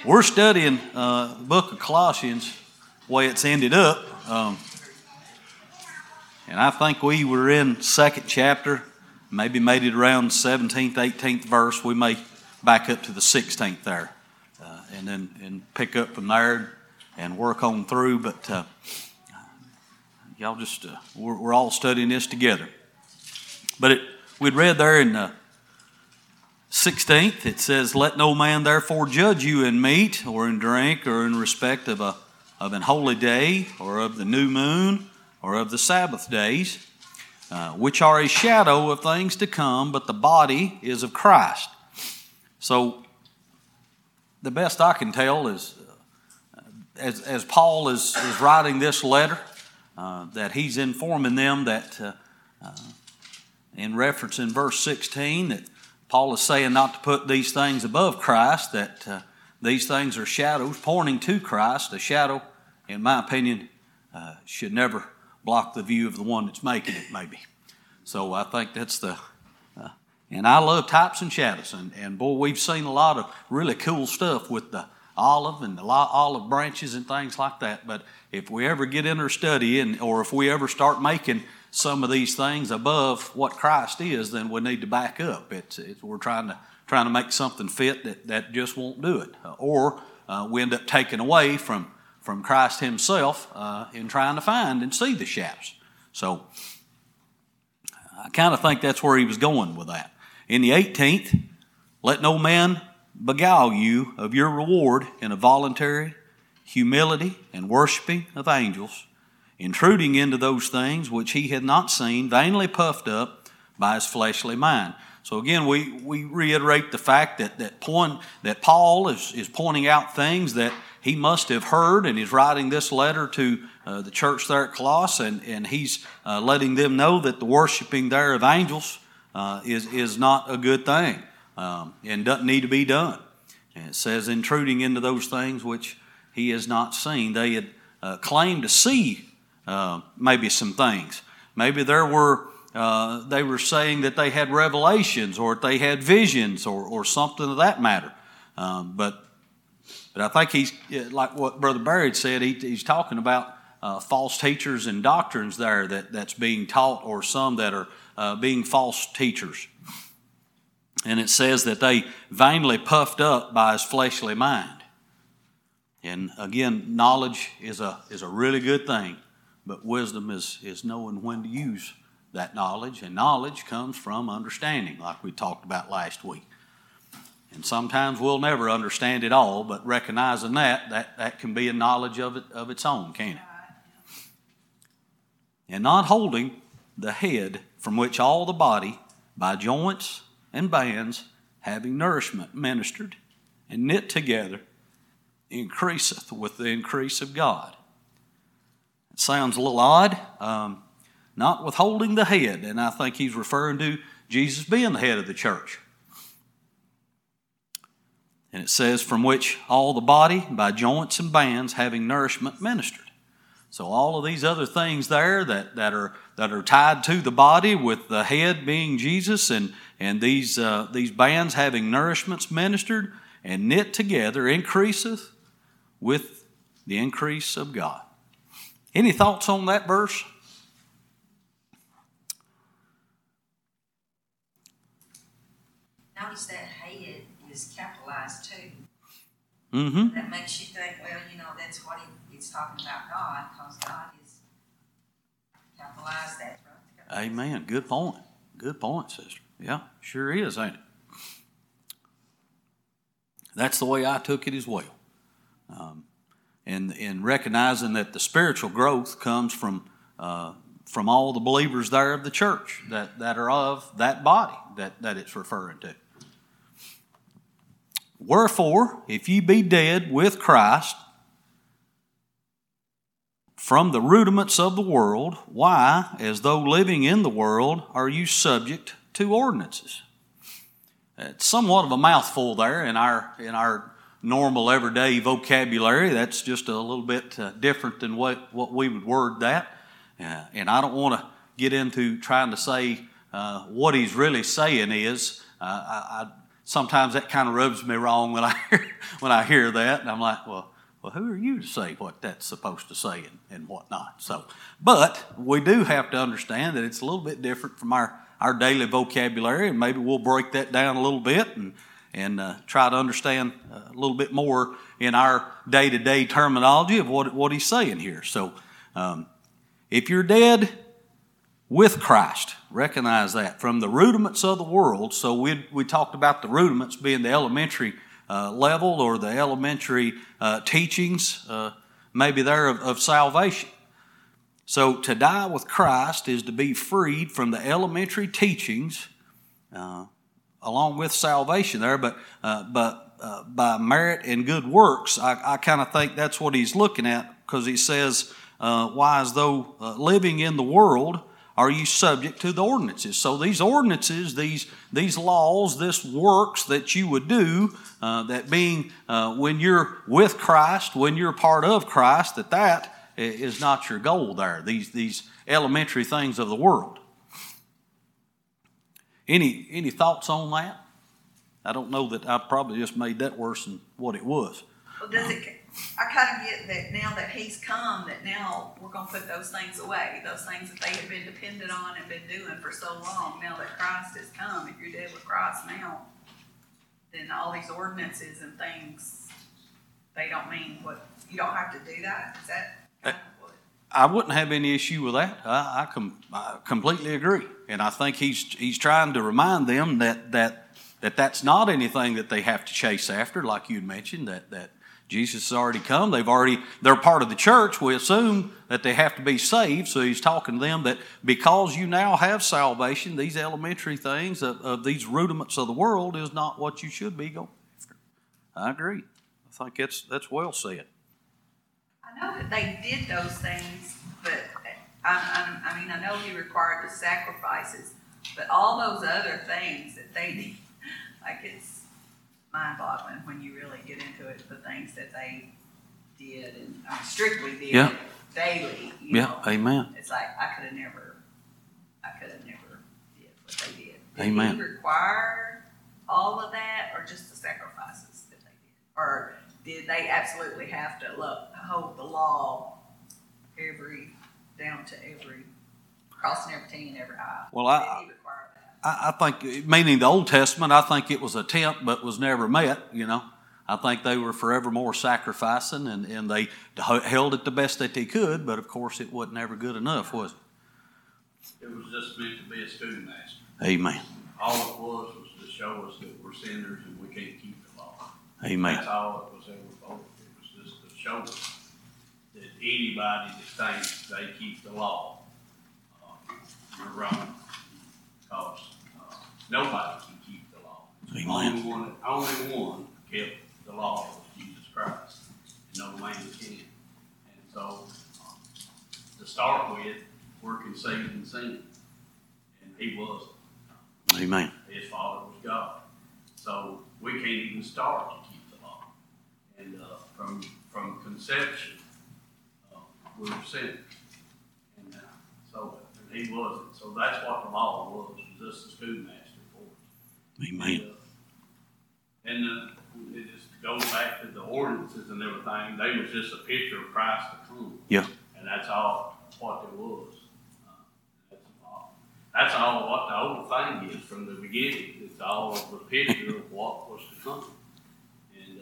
We're studying the book of Colossians, the way it's ended up. And I think we were in second chapter, maybe made it around 17th, 18th verse. We may back up to the 16th there, and then pick up from there and work on through. But y'all just, we're all studying this together. But we'd read there in 16th, it says, "Let no man therefore judge you in meat or in drink or in respect of an holy day or of the new moon or of the Sabbath days, which are a shadow of things to come, but the body is of Christ." So the best I can tell is, as Paul is writing this letter, that he's informing them that, in reference in verse 16, that Paul is saying not to put these things above Christ, that these things are shadows pointing to Christ. A shadow, in my opinion, should never block the view of the one that's making it, maybe. So I think that's and I love types and shadows. And boy, we've seen a lot of really cool stuff with the olive and the olive branches and things like that. But if we ever get in our study, or if we ever start making some of these things above what Christ is, then we need to back up. We're trying to make something fit that just won't do it, or we end up taking away from Christ Himself in trying to find and see the shadows. So I kind of think that's where he was going with that. In the 18th, "Let no man beguile you of your reward in a voluntary humility and worshiping of angels, intruding into those things which he had not seen, vainly puffed up by his fleshly mind." So again, we reiterate the fact that Paul is pointing out things that he must have heard, and he's writing this letter to the church there at Colossae, and he's letting them know that the worshiping there of angels is not a good thing, and doesn't need to be done. And it says, intruding into those things which he has not seen. They had claimed to see maybe some things. Maybe they were saying that they had revelations, or they had visions, or something of that matter. But I think he's, like what Brother Barry said, he's talking about false teachers and doctrines there that's being taught, or some that are being false teachers. And it says that they vainly puffed up by his fleshly mind. And again, knowledge is a really good thing, but wisdom is knowing when to use that knowledge, and knowledge comes from understanding, like we talked about last week. And sometimes we'll never understand it all, but recognizing that can be a knowledge of its own, can't it? And not holding the head, from which all the body, by joints and bands, having nourishment ministered and knit together, increaseth with the increase of God. It sounds a little odd. Not withholding the head, and I think he's referring to Jesus being the head of the church. And it says, from which all the body, by joints and bands, having nourishment ministered. So all of these other things there that are tied to the body, with the head being Jesus, and these bands having nourishments ministered and knit together, increaseth with the increase of God. Any thoughts on that verse? Notice that head is capitalized too. Mm-hmm. That makes you think, well, that's what it's talking about God, because God is capitalized that. Right? Amen. Good point. Good point, sister. Yeah, sure is, ain't it? That's the way I took it as well. And recognizing that the spiritual growth comes from all the believers there of the church that are of that body that it's referring to. "Wherefore, if ye be dead with Christ from the rudiments of the world, why, as though living in the world, are you subject to ordinances?" It's somewhat of a mouthful there in our normal everyday vocabulary. That's just a little bit different than what we would word that. And I don't want to get into trying to say what he's really saying is. sometimes that kind of rubs me wrong when I hear that, and I'm like, well, who are you to say what that's supposed to say and whatnot? So, but we do have to understand that it's a little bit different from our daily vocabulary, and maybe we'll break that down a little bit and try to understand a little bit more in our day-to-day terminology of what he's saying here. So, if you're dead with Christ, recognize that from the rudiments of the world. So we talked about the rudiments being the elementary level or the elementary teachings, maybe there of salvation. So to die with Christ is to be freed from the elementary teachings along with salvation there, but by merit and good works. I kind of think that's what he's looking at, because he says, why, as though living in the world, are you subject to the ordinances? So these ordinances, these laws, this works that you would do, that being when you're with Christ, when you're part of Christ, that is not your goal there. These elementary things of the world. Any thoughts on that? I don't know that I probably just made that worse than what it was. Well, I kind of get that now that he's come, that now we're going to put those things away, those things that they have been dependent on and been doing for so long. Now that Christ has come, if you're dead with Christ now, then all these ordinances and things, they don't mean what, you don't have to do that? Is that kind of what? I wouldn't have any issue with that. I completely agree. And I think he's trying to remind them that's not anything that they have to chase after, like you'd mentioned, that Jesus has already come. They're part of the church. We assume that they have to be saved. So he's talking to them that because you now have salvation, these elementary things of these rudiments of the world is not what you should be going after. I agree. I think that's well said. I know that they did those things, but I know he required the sacrifices, but all those other things that they did, like it's mind-boggling when you really get into it, the things that they did and strictly did daily. You know, amen. It's like I could have never did what they did. Amen. Did he require all of that, or just the sacrifices that they did? Or did they absolutely have to hold the law down to every, crossing every T and every I? Well, did he require that? I think, meaning the Old Testament, I think it was an attempt but was never met, you know. I think they were forevermore sacrificing, and they held it the best that they could, but of course it wasn't ever good enough, was it? It was just meant to be a schoolmaster. Amen. All it was to show us that we're sinners and we can't keep the law. Amen. That's all it was ever for. It was just to show us that anybody that thinks they keep the law, you're wrong. Because nobody can keep the law. Amen. Only one kept the law was Jesus Christ. No man can. And so, to start with, we're conceived in sin. And he wasn't. Amen. His father was God. So, we can't even start to keep the law. And from conception, we were sinners. And he wasn't. So that's what the law was just a schoolmaster for us. Amen. And it just goes back to the ordinances and everything. They was just a picture of Christ to come. Yeah. And that's all what it was. That's all what the whole thing is from the beginning. It's all the picture of what was to come. And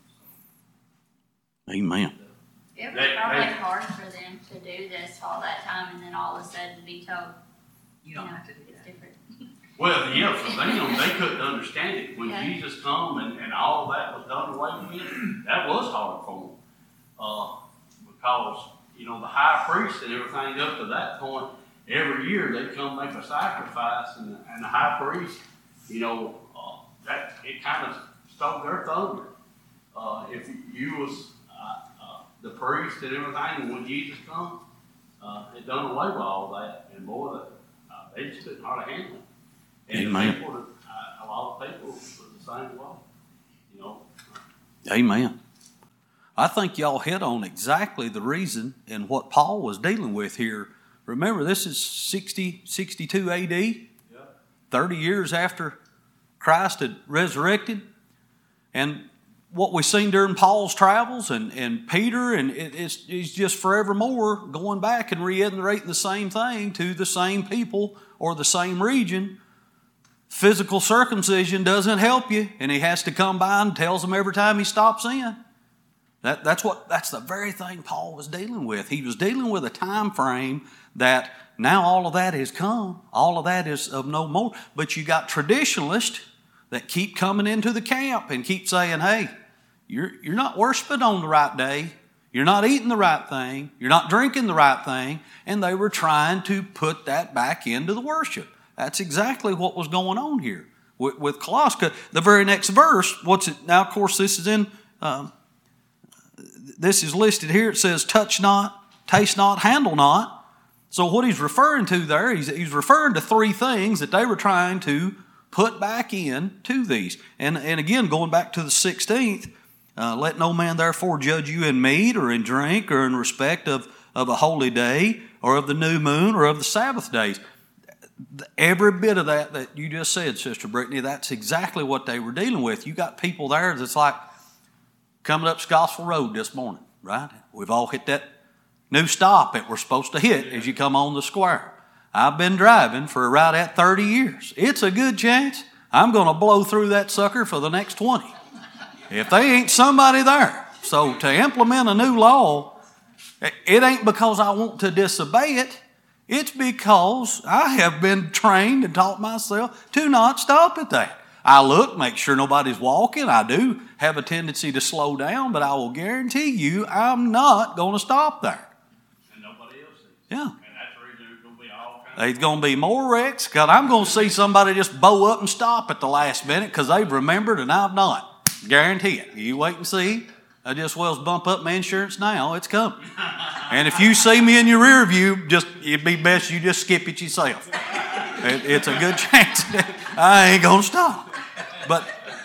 amen. It was probably hard for them to do this all that time, and then all of a sudden be told, You don't have to do it's that. different. well, yeah, for them, they couldn't understand it. When Yeah. Jesus come and all that was done away with, that was hard for them. Because, the high priest and everything up to that point, every year they'd come make a sacrifice, and the high priest, that it kind of stole their thunder. If you was the priest and everything, when Jesus come, it done away with all that, and boy, they just couldn't hardly handle it. And Amen. people, a lot of people were the same way, Amen. I think y'all hit on exactly the reason and what Paul was dealing with here. Remember, this is 62 AD, 30 years after Christ had resurrected. And what we've seen during Paul's travels and Peter, and he's just forevermore going back and reiterating the same thing to the same people or the same region. Physical circumcision doesn't help you, and he has to come by and tells them every time he stops in. That's the very thing Paul was dealing with. He was dealing with a time frame that now all of that has come. All of that is of no more. But you got traditionalists that keep coming into the camp and keep saying, hey, you're not worshiping on the right day. You're not eating the right thing. You're not drinking the right thing. And they were trying to put that back into the worship. That's exactly what was going on here with Colossus. The very next verse, what's it? Now, of course, this is listed here. It says, touch not, taste not, handle not. So what he's referring to there, he's referring to three things that they were trying to put back in to these. And again, going back to the 16th, let no man therefore judge you in meat or in drink or in respect of a holy day or of the new moon or of the Sabbath days. Every bit of that you just said, Sister Brittany, that's exactly what they were dealing with. You got people there that's like coming up Scottsville Road this morning, right? We've all hit that new stop that we're supposed to hit as you come on the square. I've been driving for right at 30 years. It's a good chance I'm going to blow through that sucker for the next 20. If they ain't somebody there. So to implement a new law, it ain't because I want to disobey it. It's because I have been trained and taught myself to not stop at that. I look, make sure nobody's walking. I do have a tendency to slow down, but I will guarantee you I'm not going to stop there. And nobody else is. Yeah. And that's the reason there's going to be all kinds There's going to be more wrecks because I'm going to see somebody just bow up and stop at the last minute because they've remembered and I've not. Guarantee it. You wait and see. I just well as bump up my insurance now. It's coming. And if you see me in your rear view, it'd be best you just skip it yourself. It's a good chance. I ain't going to stop. But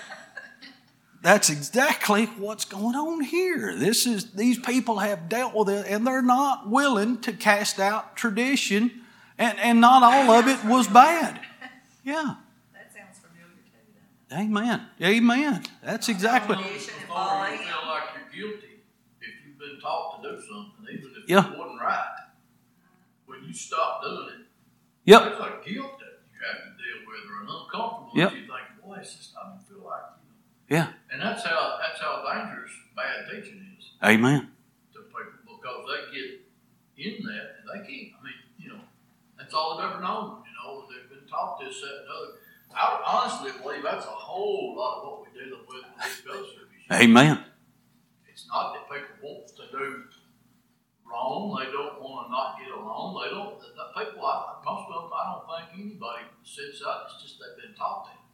that's exactly what's going on here. These people have dealt with it, and they're not willing to cast out tradition, and not all of it was bad. Yeah. That sounds familiar too. Amen. Amen. That's exactly. Or you feel like you're guilty if you've been taught to do something, even if Yeah. it wasn't right. When you stop doing it, Yep. there's a guilt that you have to deal with, or an uncomfortable. Yep. You think, boy, it's just I don't feel like Yeah. And that's how dangerous bad teaching is Amen. to people, because they get in that and they can't. I mean, that's all they've ever known. They've been taught this, that, and the other. I honestly believe that's a whole lot of what we're dealing with this ghost service. Amen. It's not that people want to do wrong. They don't want to not get along. They don't. The people, most of them, I don't think anybody sits out. It's just they've been taught that.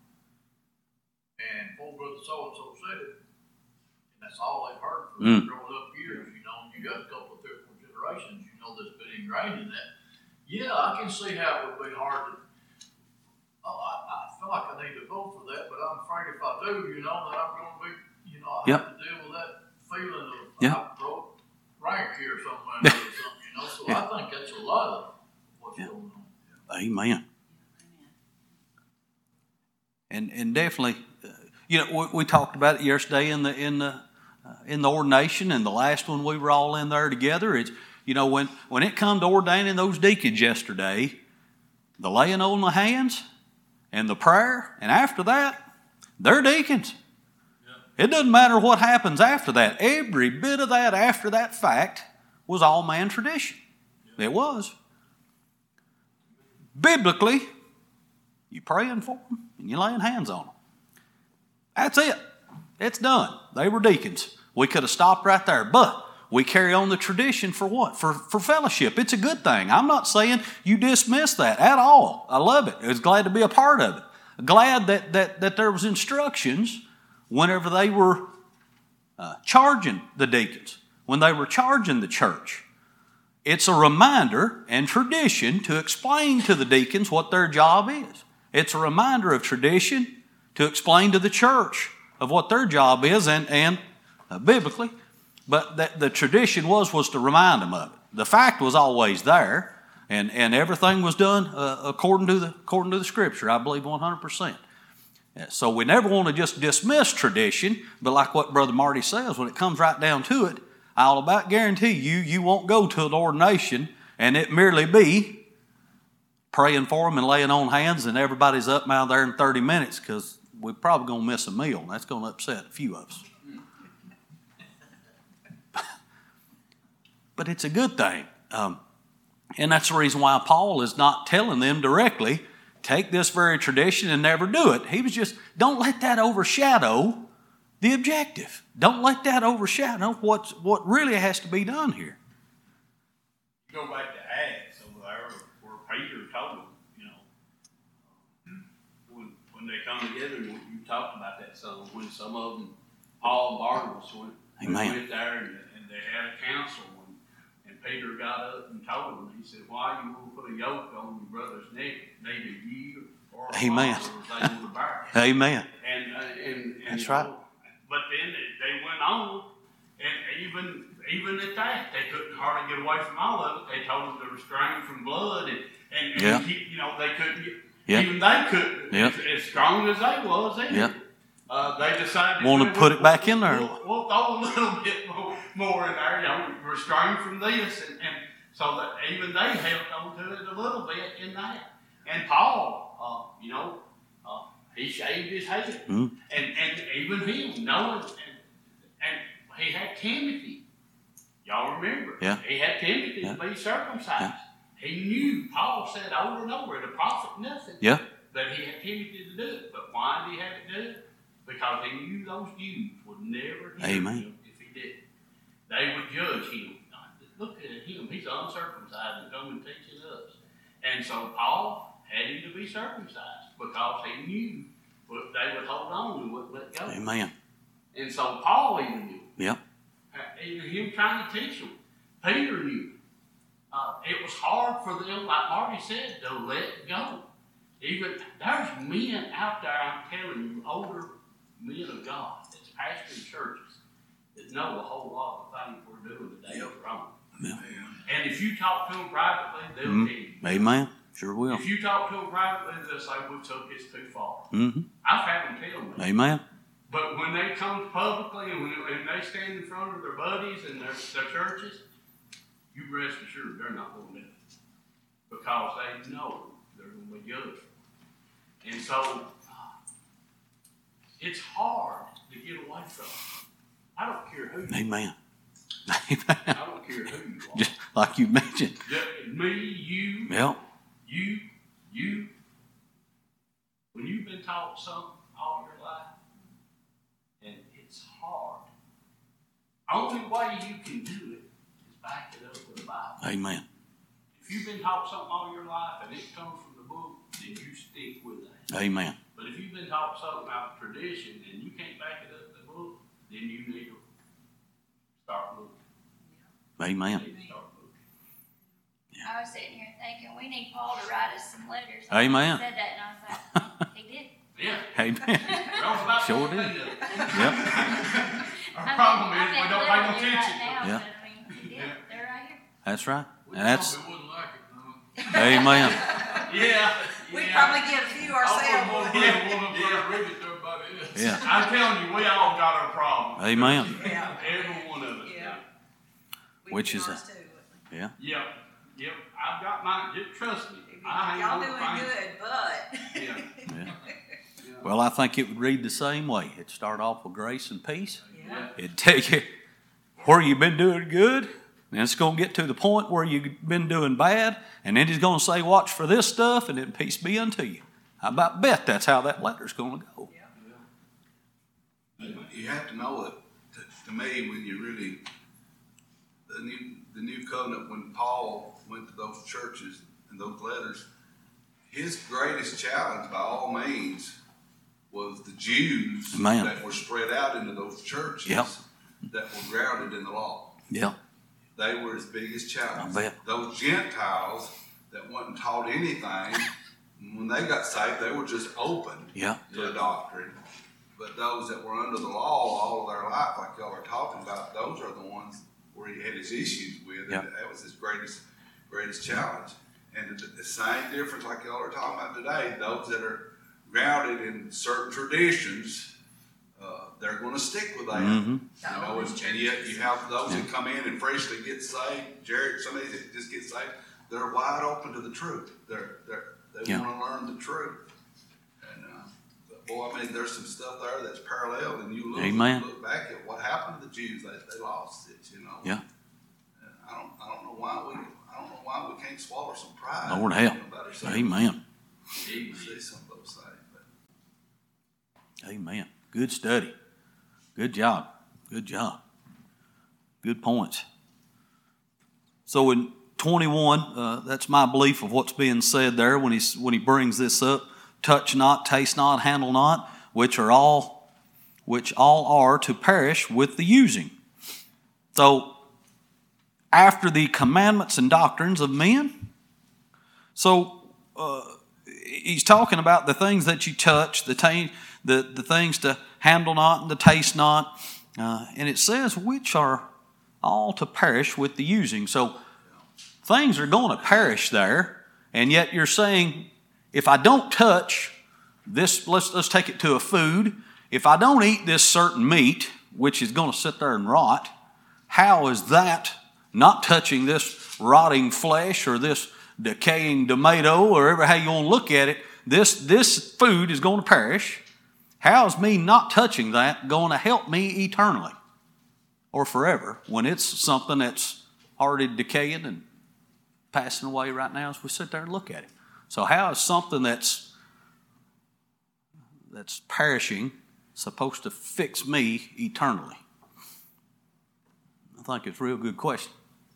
And poor brother so-and-so said it. And that's all they've heard for growing up years. You got a couple of 3 or 4 generations, that's been ingrained in that. Yeah, I can see how it would be hard to, I feel like I need to vote for that, but I'm afraid if I do, that I'm going to be, I have to deal with that feeling of I broke rank here somewhere or something, So I think that's a lot of what's going on. Amen. And definitely, we talked about it yesterday in the ordination, and the last one we were all in there together. It's when it come to ordaining those deacons yesterday, the laying on the hands and the prayer, and after that, they're deacons. Yeah. It doesn't matter what happens after that. Every bit of that after that fact was all man tradition. Yeah. It was. Biblically, you praying for them and you laying hands on them. That's it. It's done. They were deacons. We could have stopped right there, but we carry on the tradition for what? For fellowship. It's a good thing. I'm not saying you dismiss that at all. I love it. I was glad to be a part of it. Glad that there was instructions whenever they were charging the deacons, when they were charging the church. It's a reminder and tradition to explain to the deacons what their job is. It's a reminder of tradition to explain to the church of what their job is and biblically. But the tradition was to remind them of it. The fact was always there, and everything was done according to the Scripture. I believe 100%. So we never want to just dismiss tradition, but like what Brother Marty says, when it comes right down to it, I'll about guarantee you won't go to an ordination and it merely be praying for them and laying on hands and everybody's up out there in 30 minutes, because we're probably going to miss a meal, and that's going to upset a few of us. But it's a good thing. And that's the reason why Paul is not telling them directly, take this very tradition and never do it. He was just, don't let that overshadow the objective. Don't let that overshadow what really has to be done here. Go back to Acts over there where Peter told them, when they come together, and you talked about that some, when some of them, Paul and Barnabas went there and they had a council, and Peter got up and told them, he said, why you want to put a yoke on your brother's neck, neither you or Amen. they want to bear. Amen. And that's right. But then they went on, and even at that, they couldn't hardly get away from all of it. They told them to restrain from blood, and Yeah. keep, they couldn't get, Yeah. even they couldn't, Yeah. as strong as they was, Yeah. they decided Want to put it back in there? We'll throw a little bit more in there, restrain from this, and so that even they held on to it a little bit in that. And Paul, he shaved his head, and even him knowing, and he had Timothy. Y'all remember? Yeah. He had Timothy to be circumcised. Yeah. He knew. Paul said over and over, the prophet nothing. Yeah. That he had Timothy to do it. But why did he have to do it? Because he knew those Jews would never hear Amen. him if he didn't. They would judge him. Look at him. He's uncircumcised and coming teaching us. And so Paul had him to be circumcised because he knew they would hold on and wouldn't let go. Amen. And so Paul even knew. Yeah. Even him trying to teach them. Peter knew. It was hard for them, like Marty said, to let go. Even there's men out there, I'm telling you, older men of God that's pastoring churches that know a whole lot of things we're doing today is wrong. Yeah. And if you talk to them privately, they'll tell you. Amen. Sure will. If you talk to them privately, they'll say, we took this too far. Mm-hmm. I've had them tell me. Amen. But when they come publicly and when they stand in front of their buddies and their churches, you rest assured they're not going to do it. Because they know they're going to be judged. And so, it's hard to get away from. I don't care who you Amen. are. I don't care who you are. Just like you mentioned. Me, you, Yeah. you. When you've been taught something all your life, and it's hard, only way you can do it is back it up with the Bible. Amen. If you've been taught something all your life and it comes from the book, then you stick with that. Amen. But if you've been taught something out of tradition and you can't back it up with the book, then you need to start looking. Amen. You need to start looking. I was sitting here thinking, we need Paul to write us some letters. Amen. He said that, and I was like, he did. Yeah. Amen. We're all about Sure to did. clean up. Yep. Our problem is I we mean, don't pay no literally attention. right now, Yeah. but I mean, he did. Yeah. They're right here. That's right. We And that's, probably wouldn't like it, no. amen. Yeah. We yeah. probably get a few I ourselves. wouldn't want to one of them read it to everybody else. Yeah. I'm telling you, we all got our problems. Amen. Yeah. Every one of us. Yeah. We Which do is ours a- too, wouldn't we? Yeah. Yep. I've got mine. Just trust me. I ain't Y'all no doing thing. good, but. Yeah. Yeah. Yeah. Well, I think it would read the same way. It'd start off with grace and peace. Yeah. It'd tell you where you've been doing good, and it's going to get to the point where you've been doing bad, and then he's going to say, watch for this stuff, and then peace be unto you. I about bet that's how that letter's going to go. You have to know it. To me, when you really the new covenant, when Paul went to those churches and those letters, his greatest challenge, by all means, was the Jews Amen. that were spread out into those churches Yep. that were grounded in the law. Yeah. They were his biggest challenge. I bet. Those Gentiles that wasn't taught anything, when they got saved, they were just open Yeah. to the doctrine. But those that were under the law all of their life, like y'all are talking about, those are the ones where he had his issues with. Yeah. And that was his greatest challenge. And the same difference, like y'all are talking about today, those that are grounded in certain traditions, they're going to stick with that. Mm-hmm. You know, and you have those that come in and freshly get saved. Jared, somebody that just gets saved, they're wide open to the truth. They want to learn the truth. And boy, I mean, there's some stuff there that's parallel, and you look back at what happened to the Jews. They lost it, you know. Yeah. And I don't know why we can't swallow some pride. Lord help. Amen. See some of those things. But. Amen. Good study. Good job. Good job. Good points. So in 21, that's my belief of what's being said there when he brings this up. Touch not, taste not, handle not, which all are to perish with the using. So after the commandments and doctrines of men. So he's talking about the things that you touch, the things to handle not and to taste not. And it says, which are all to perish with the using. So things are going to perish there. And yet you're saying, if I don't touch this, let's take it to a food. If I don't eat this certain meat, which is going to sit there and rot, how is that not touching this rotting flesh or this decaying tomato or whatever how you want to look at it, this food is going to perish. How is me not touching that going to help me eternally or forever when it's something that's already decaying and passing away right now as we sit there and look at it? So how is something that's perishing supposed to fix me eternally? I think it's a real good question.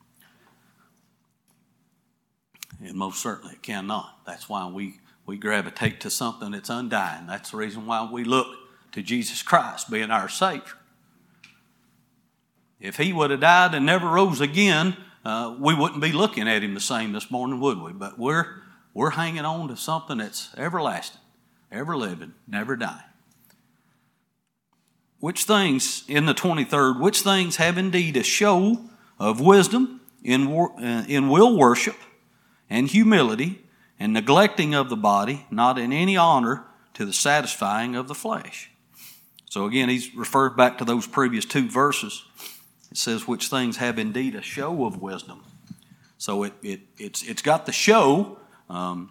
And most certainly it cannot. That's why we gravitate to something that's undying. That's the reason why we look to Jesus Christ being our Savior. If he would have died and never rose again, we wouldn't be looking at him the same this morning, would we? But we're hanging on to something that's everlasting, ever living, never dying. Which things, in the 23rd, which things have indeed a show of wisdom in will worship and humility, and neglecting of the body, not in any honor to the satisfying of the flesh. So again, he's referred back to those previous two verses. It says, which things have indeed a show of wisdom. So it's got the show, and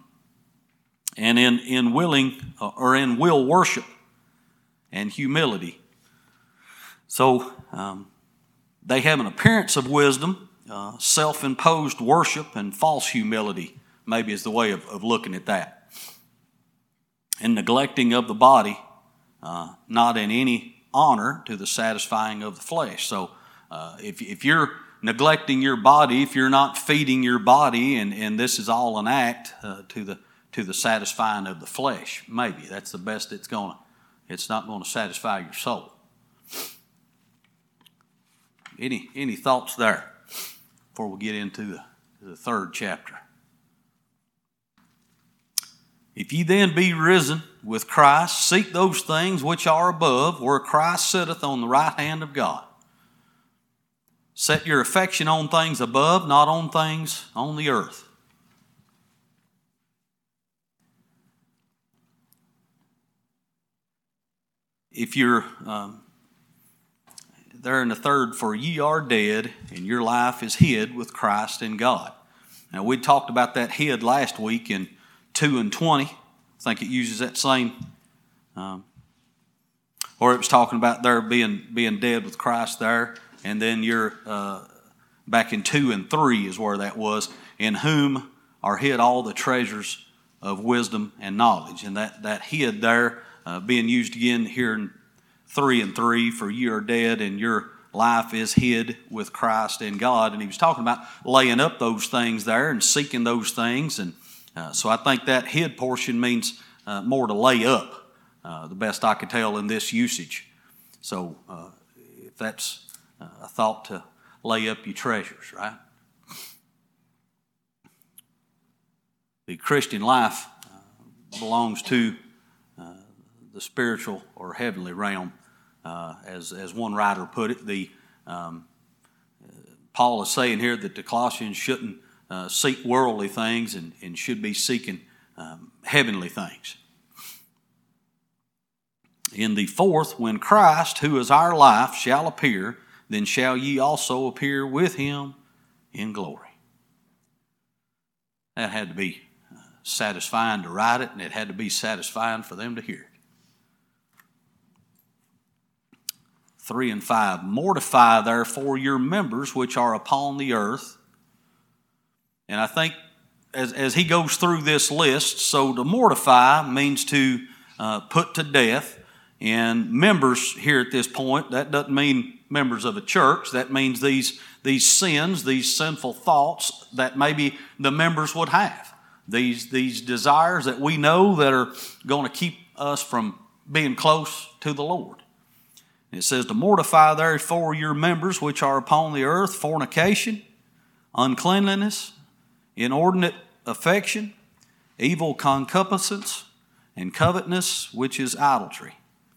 in willing or in will worship and humility. So they have an appearance of wisdom, self-imposed worship, and false humility, maybe is the way of looking at that. And neglecting of the body, not in any honor to the satisfying of the flesh. So if you're neglecting your body, if you're not feeding your body, and this is all an act to the satisfying of the flesh, maybe that's the best it's not going to satisfy your soul. Any thoughts there before we get into the third chapter? If ye then be risen with Christ, seek those things which are above, where Christ sitteth on the right hand of God. Set your affection on things above, not on things on the earth. If you're there in the third, for ye are dead, and your life is hid with Christ in God. Now, we talked about that hid last week in 2 and 20. I think it uses that same, or it was talking about there being dead with Christ there, and then you're back in 2 and 3 is where that was, in whom are hid all the treasures of wisdom and knowledge. And that hid there being used again here in 3 and 3, for ye are dead and your life is hid with Christ in God. And he was talking about laying up those things there and seeking those things. And so I think that hid portion means more to lay up, the best I could tell in this usage. So if that's a thought, to lay up your treasures, right? The Christian life belongs to the spiritual or heavenly realm. As one writer put it, Paul is saying here that the Colossians shouldn't seek worldly things and should be seeking heavenly things. In the fourth, when Christ, who is our life, shall appear, then shall ye also appear with him in glory. That had to be satisfying to write it, and it had to be satisfying for them to hear it. 3 and 5, mortify therefore your members which are upon the earth. And I think as he goes through this list, so to mortify means to put to death. And members here at this point, that doesn't mean members of a church. That means these sins, these sinful thoughts that maybe the members would have. These desires that we know that are going to keep us from being close to the Lord. It says, to mortify therefore your members which are upon the earth, fornication, uncleanliness, inordinate affection, evil concupiscence, and covetousness, which is idolatry.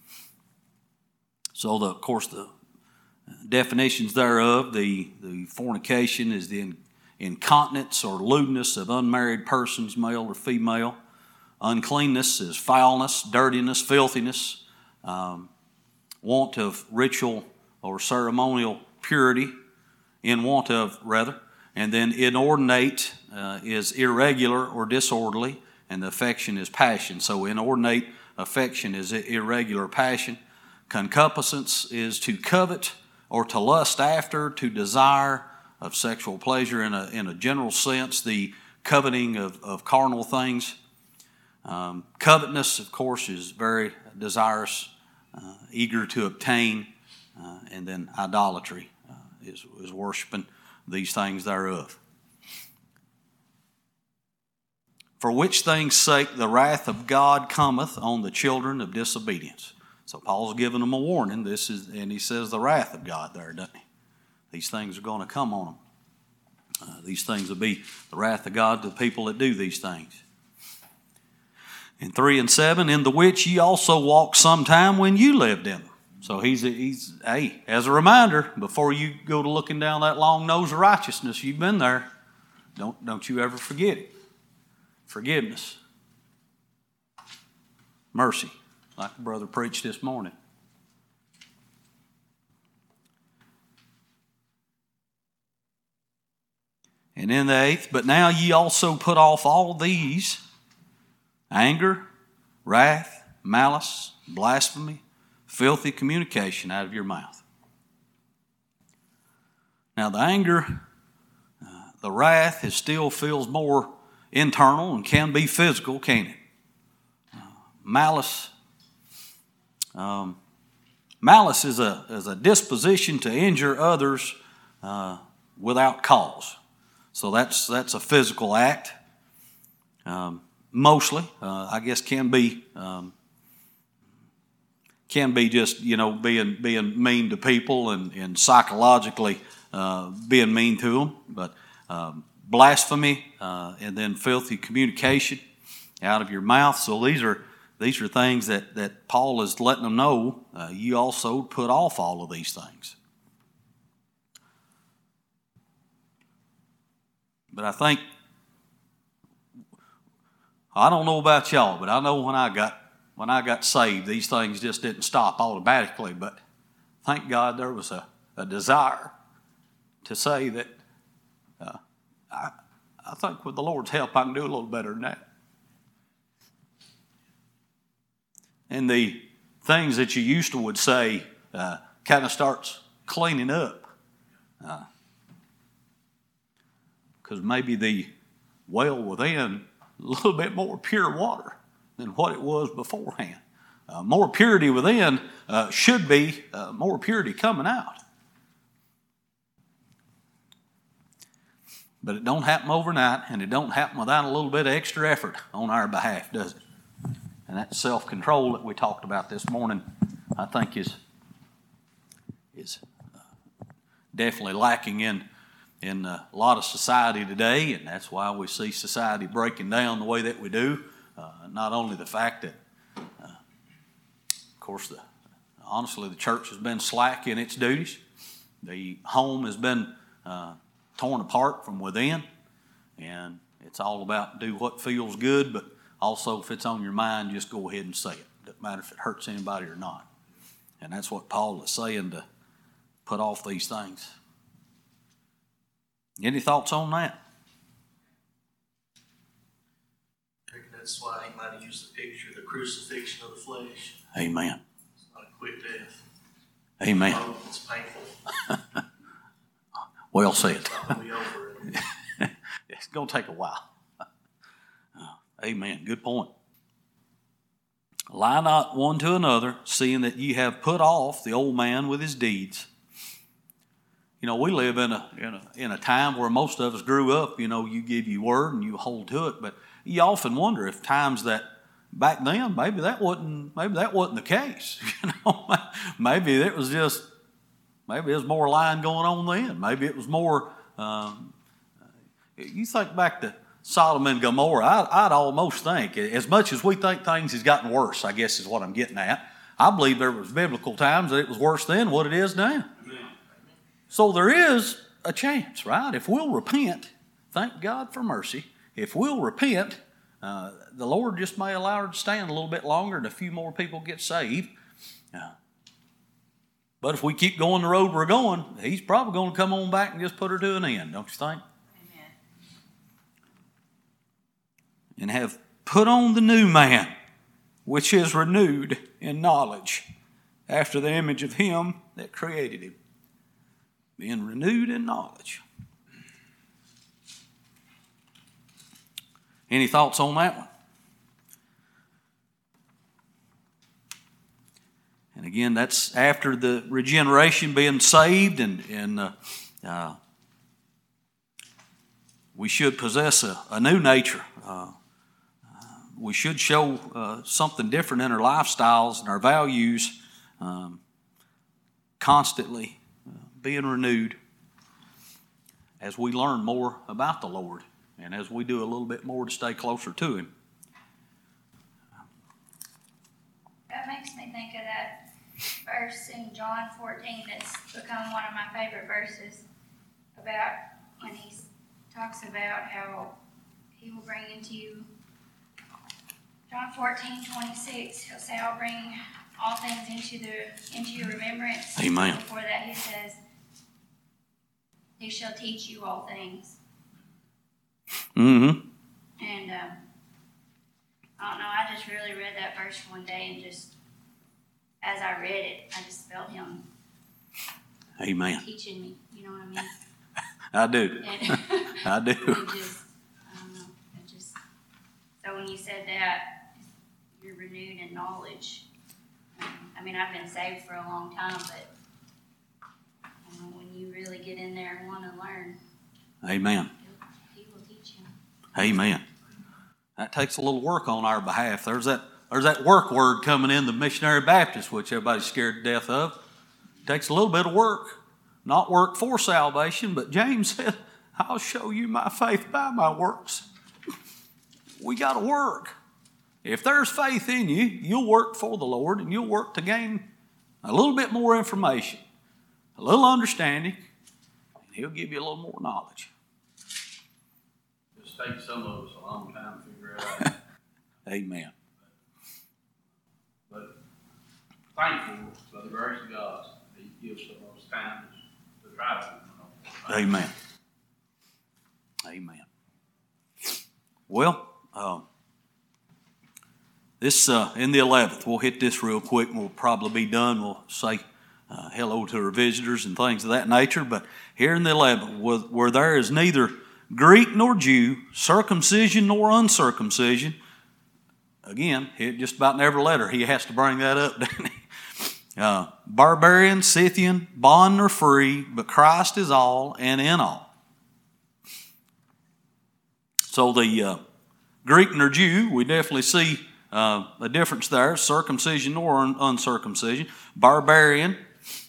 So, of course, the definitions thereof, the fornication is the incontinence or lewdness of unmarried persons, male or female. Uncleanness is foulness, dirtiness, filthiness, want of ritual or ceremonial purity, in want of, rather. And then inordinate is irregular or disorderly, and the affection is passion. So inordinate affection is irregular passion. Concupiscence is to covet or to lust after, to desire of sexual pleasure in a general sense, the coveting of carnal things. Covetousness, of course, is very desirous, eager to obtain, and then idolatry is worshiping these things thereof. For which things' sake the wrath of God cometh on the children of disobedience. So Paul's giving them a warning. And he says the wrath of God there, doesn't he? These things are going to come on them. These things will be the wrath of God to the people that do these things. In 3 and 7, in the which ye also walked sometime when you lived in them. So he's hey, as a reminder, before you go to looking down that long nose of righteousness, you've been there. Don't you ever forget it. Forgiveness. Mercy, like the brother preached this morning. And in the 8th, but now ye also put off all these: anger, wrath, malice, blasphemy, filthy communication out of your mouth. Now the anger, the wrath, it still feels more internal and can be physical, can't it? Malice. Malice is a disposition to injure others without cause. So that's a physical act. Mostly, I guess, can be just being mean to people and psychologically being mean to them. But blasphemy and then filthy communication out of your mouth. So these are things that Paul is letting them know. You also put off all of these things. But I don't know about y'all, but I know when I got saved, these things just didn't stop automatically. But thank God there was a desire to say that I think with the Lord's help I can do a little better than that. And the things that you used to would say kind of starts cleaning up. Because maybe the well within a little bit more pure water than what it was beforehand. More purity within should be more purity coming out. But it don't happen overnight, and it don't happen without a little bit of extra effort on our behalf, does it? And that self-control that we talked about this morning, I think is definitely lacking in a lot of society today, and that's why we see society breaking down the way that we do. Not only the fact that, of course, honestly, the church has been slack in its duties. The home has been torn apart from within, and it's all about do what feels good, but also if it's on your mind, just go ahead and say it. doesn't matter if it hurts anybody or not. And that's what Paul is saying, to put off these things. Any thoughts on that? I reckon that's why he might have used the picture of the crucifixion of the flesh. Amen. It's not a quick death. Amen. Oh, it's painful. Well said. It's not going to be over. It's going to take a while. Amen. Good point. Lie not one to another, seeing that ye have put off the old man with his deeds. You know, we live in a time where most of us grew up. You know, you give your word and you hold to it. But you often wonder if times that back then maybe that wasn't the case. You know, maybe it was more lying going on then. Maybe it was more. You think back to Sodom and Gomorrah, I'd almost think, as much as we think things has gotten worse, I guess is what I'm getting at, I believe there was biblical times that it was worse then what it is now. Amen. So there is a chance, right? If we'll repent, thank God for mercy. If we'll repent, the Lord just may allow her to stand a little bit longer and a few more people get saved. But if we keep going the road we're going, He's probably going to come on back and just put her to an end, don't you think? And have put on the new man, which is renewed in knowledge, after the image of Him that created him. Being renewed in knowledge. Any thoughts on that one? And again, that's after the regeneration, being saved, and we should possess a new nature. We should show something different in our lifestyles and our values, constantly being renewed as we learn more about the Lord and as we do a little bit more to stay closer to Him. That makes me think of that verse in John 14 that's become one of my favorite verses, about when he talks about how He will bring into you. John 14:26, He'll say, I'll bring all things into your remembrance. Amen. Before that He says, He shall teach you all things. Mm-hmm. And I don't know, I just really read that verse one day, and just as I read it, I just felt Him Amen. teaching me, you know what I mean? I do. And I do. it just, I don't know, it just, so when you said that, you're renewed in knowledge. I mean, I've been saved for a long time, but when you really get in there and want to learn, Amen. He will teach you. Amen. That takes a little work on our behalf. There's that work word coming in the missionary Baptist, which everybody's scared to death of. It takes a little bit of work. Not work for salvation, but James said, I'll show you my faith by my works. We got to work. If there's faith in you, you'll work for the Lord, and you'll work to gain a little bit more information, a little understanding, and He'll give you a little more knowledge. Just takes some of us a long time to figure it out. Amen. But thankful for the grace of God that He gives some of us time to try to. Amen. Amen. Well, this in the 11th, we'll hit this real quick and we'll probably be done. We'll say hello to our visitors and things of that nature. But here in the 11th, where there is neither Greek nor Jew, circumcision nor uncircumcision, again, just about in every letter he has to bring that up, doesn't he? Barbarian, Scythian, bond nor free, but Christ is all and in all. So the Greek nor Jew, we definitely see a difference there, circumcision or uncircumcision. Barbarian,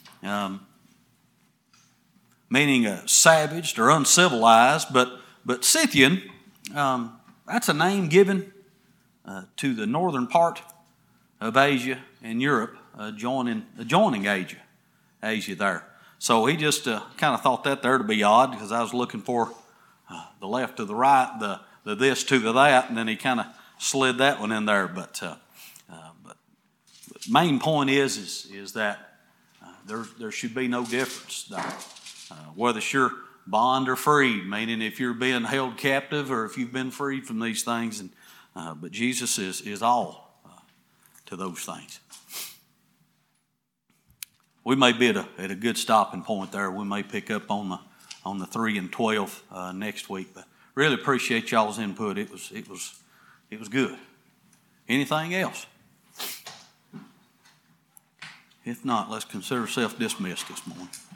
meaning savaged or uncivilized, but Scythian, that's a name given to the northern part of Asia and Europe, adjoining Asia there. So he just kind of thought that there to be odd, because I was looking for the left to the right, the this to the that, and then he kind of slid that one in there. But main point is that there should be no difference. Whether you're bond or freed, meaning if you're being held captive or if you've been freed from these things, but Jesus is all to those things. We may be at a good stopping point there. We may pick up on the 3 and 12 next week, but really appreciate y'all's input. It was good. Anything else? If not, let's consider ourselves dismissed this morning.